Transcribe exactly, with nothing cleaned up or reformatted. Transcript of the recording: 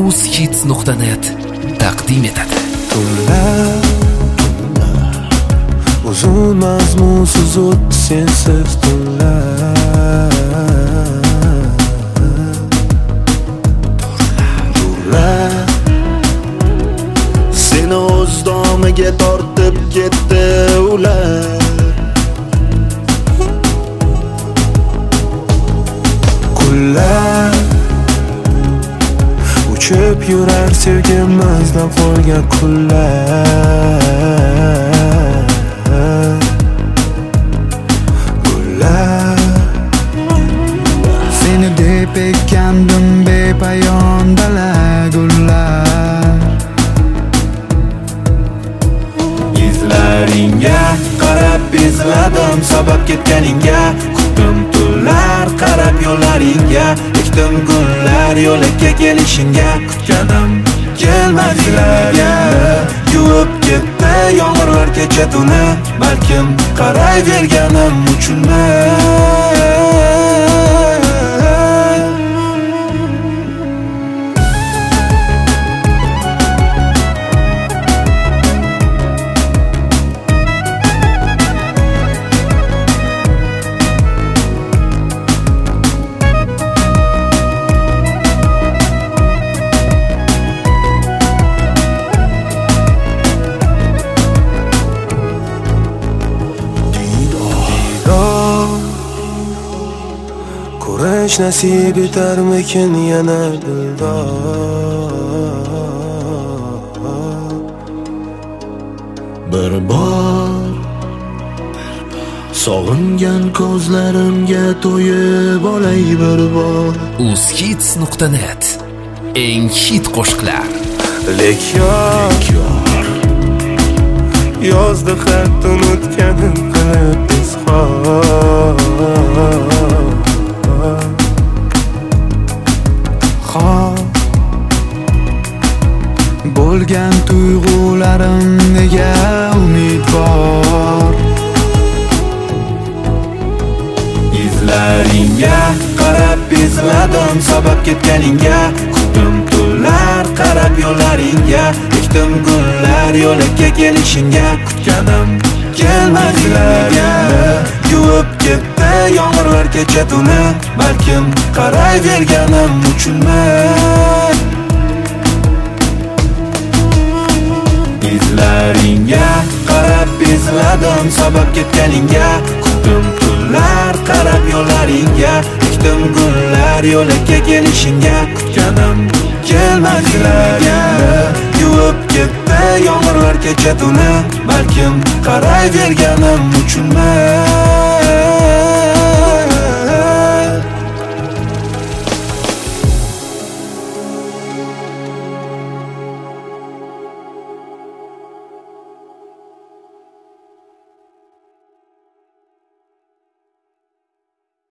uzhits nuqta net taqdim etadi. Tunlar, uzun mazmunsiz o'tdi sensiz tunlar. Turlar seni o'z domiga tortib ketdi ular. Kunlar uchib yurar sevgimizdan qolgan kunlar. Gullar seni deb ekkandim bepayon dala gullar. Izlaringga qarab izladim sabab ketganingga, kutdim tunlar qarab yo'llaringga, ekdim gullar yo'lakka kelishingga, kutganim kelmadilarga. Yuvib ketdi yomg'irlar kecha tuni, balkim qarayverganim uchunman. Ko'rish nasib etarmikin yana dildor. Bir bor sog'ingan ko'zlarimga to'yib olay bir bor. uzhits nuqta net eng hit qo'shiqlar. Lek yor yozdi xat unutganim qilib izhor. Bo'lgan tuyg'ularim nega umidvor. Izlaringga qarab izladim sabab ketganingga, kutdim tunlar qarab yo'llaringga, ekdim gullar yo'lakka kelishingga, kutganim kelmadilarga. Yuvib ketdi yomg'irlar kecha tuni, balkim qarayverganim uchunman. Izlaringga qarab izladim sabab ketganingga, kutdim tunlar qarab yo'llaringga, ekdim gullar yo'lakka kelishingga, kutganim kelmadilarga. Yuvib ketdi yomg'irlar kecha tuni, balkim qarayverganim uchunman.